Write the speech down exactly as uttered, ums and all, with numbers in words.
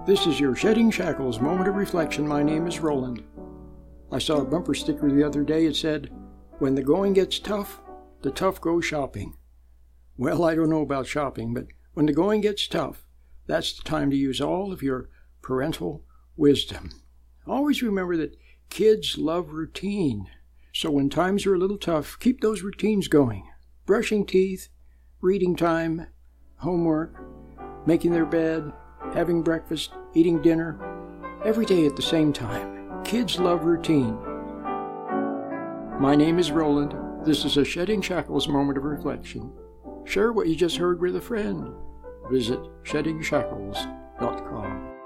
This is your Shedding Shackles moment of reflection. My name is Roland. I saw a bumper sticker the other day. It said, "When the going gets tough, the tough go shopping." Well, I don't know about shopping, but when the going gets tough, that's the time to use all of your parental wisdom. Always remember that kids love routine. So when times are a little tough, keep those routines going. Brushing teeth, reading time, homework, making their bed, having breakfast, eating dinner, every day at the same time. Kids love routine. My name is Roland. This is a Shedding Shackles moment of reflection. Share what you just heard with a friend. Visit shedding shackles dot com.